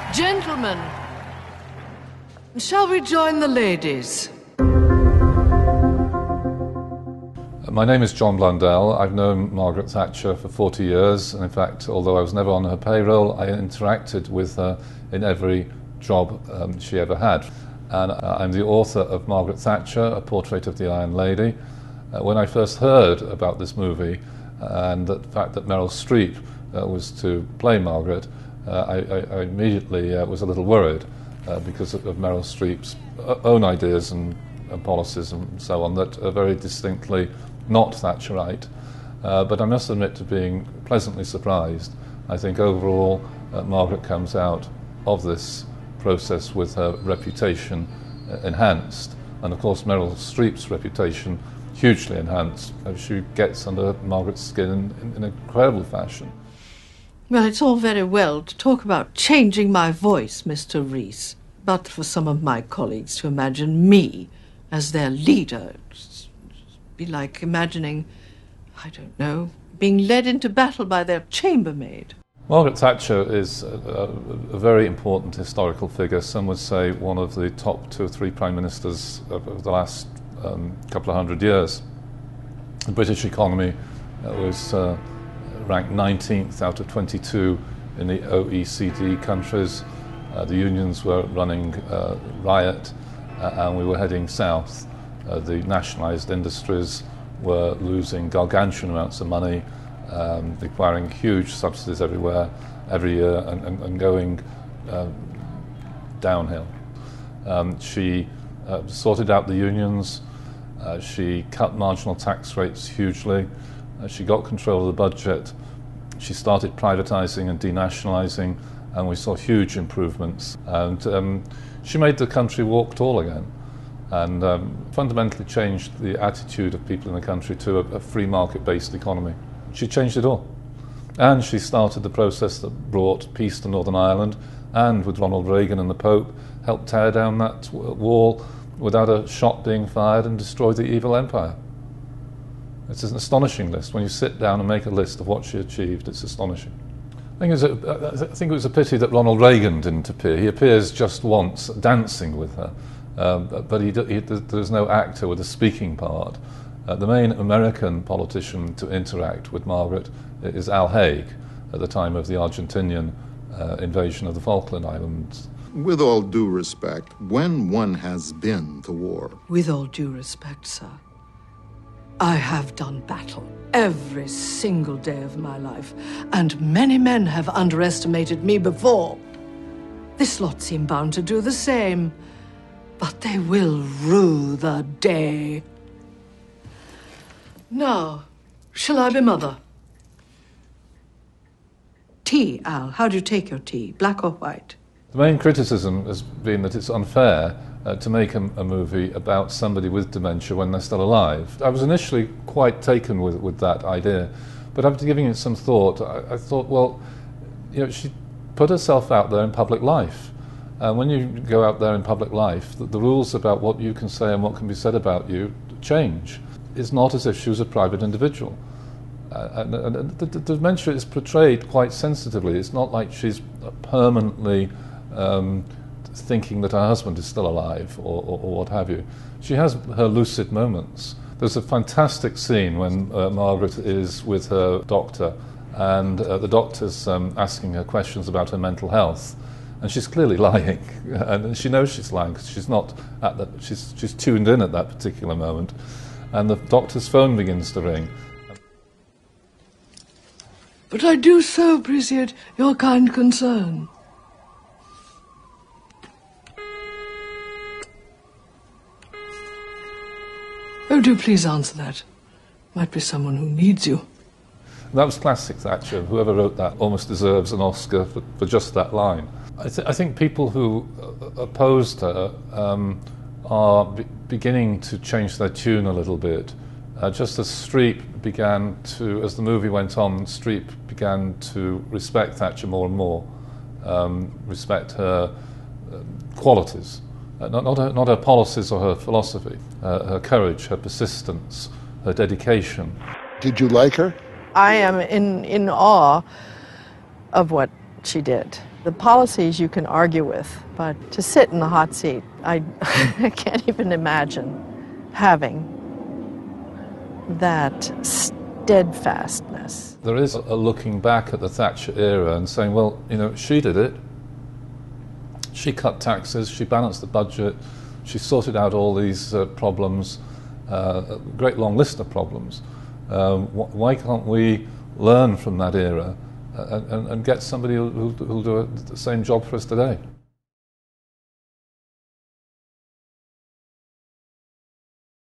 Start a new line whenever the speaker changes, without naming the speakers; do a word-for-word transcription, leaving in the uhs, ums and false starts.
Gentlemen, shall we join the ladies?
My name is John Blundell. I've known Margaret Thatcher for forty years, and in fact, although I was never on her payroll, I interacted with her in every job um, she ever had. And I'm the author of Margaret Thatcher, A Portrait of the Iron Lady. Uh, when I first heard about this movie uh, and the fact that Meryl Streep uh, was to play Margaret, uh, I, I, I immediately uh, was a little worried uh, because of, of Meryl Streep's own ideas and, and policies and so on that are very distinctly not Thatcherite. Uh, but I must admit to being pleasantly surprised. I think overall uh, Margaret comes out of this process with her reputation uh, enhanced, and of course Meryl Streep's reputation hugely enhanced. Uh, she gets under Margaret's skin in, in, in an incredible fashion.
Well, it's all very well to talk about changing my voice, Mister Rees, but for some of my colleagues to imagine me as their leader, it'd be like imagining, I don't know, being led into battle by their chambermaid.
Margaret Thatcher is a, a, a very important historical figure. Some would say one of the top two or three prime ministers of, of the last um, couple of hundred years. The British economy uh, was uh, ranked nineteenth out of twenty-two in the O E C D countries. Uh, the unions were running uh, riot uh, and we were heading south. Uh, the nationalised industries were losing gargantuan amounts of money, Um, requiring huge subsidies everywhere, every year, and, and, and going uh, downhill. Um, she uh, sorted out the unions, uh, she cut marginal tax rates hugely, uh, she got control of the budget, she started privatising and denationalising, and we saw huge improvements. And um, she made the country walk tall again, and um, fundamentally changed the attitude of people in the country to a, a free market-based economy. She changed it all. And she started the process that brought peace to Northern Ireland, and with Ronald Reagan and the Pope, helped tear down that wall without a shot being fired and destroy the evil empire. It's an astonishing list. When you sit down and make a list of what she achieved, it's astonishing. I think it was a, I think it was a pity that Ronald Reagan didn't appear. He appears just once, dancing with her, um, but he, he, there's no actor with a speaking part. Uh, the main American politician to interact with Margaret is Al Haig at the time of the Argentinian uh, invasion of the Falkland Islands.
With all due respect, when one has been to war...
With all due respect, sir, I have done battle every single day of my life, and many men have underestimated me before. This lot seem bound to do the same, but they will rue the day. Now, shall I be mother? Tea, Al. How do you take your tea? Black or white?
The main criticism has been that it's unfair uh, to make a, a movie about somebody with dementia when they're still alive. I was initially quite taken with, with that idea, but after giving it some thought, I, I thought, well, you know, she put herself out there in public life. And when you go out there in public life, the, the rules about what you can say and what can be said about you change. It's not as if she was a private individual. Uh, and, and the, the dementia is portrayed quite sensitively. It's not like she's permanently um, thinking that her husband is still alive or, or, or what have you. She has her lucid moments. There's a fantastic scene when uh, Margaret is with her doctor, and uh, the doctor's um, asking her questions about her mental health. And she's clearly lying, and she knows she's lying because she's not at that. She's she's tuned in at that particular moment. And the doctor's phone begins to ring.
But I do so appreciate your kind concern. Oh, do please answer that. Might be someone who needs you.
That was classic Thatcher. Whoever wrote that almost deserves an Oscar for, for just that line. I, th- I think people who uh, opposed her um, are be- beginning to change their tune a little bit. Uh, just as Streep began to, as the movie went on, Streep began to respect Thatcher more and more, um, respect her uh, qualities, uh, not, not, her, not her policies or her philosophy, uh, her courage, her persistence, her dedication.
Did you like her?
I am in, in awe of what she did.
The policies you can argue with, but to sit in the hot seat, I, I can't even imagine having that steadfastness.
There is a looking back at the Thatcher era and saying, well, you know, she did it. She cut taxes, she balanced the budget, she sorted out all these uh, problems, uh, a great long list of problems. Um, wh why can't we learn from that era and, and, and get somebody who'll, who'll do the same job for us today?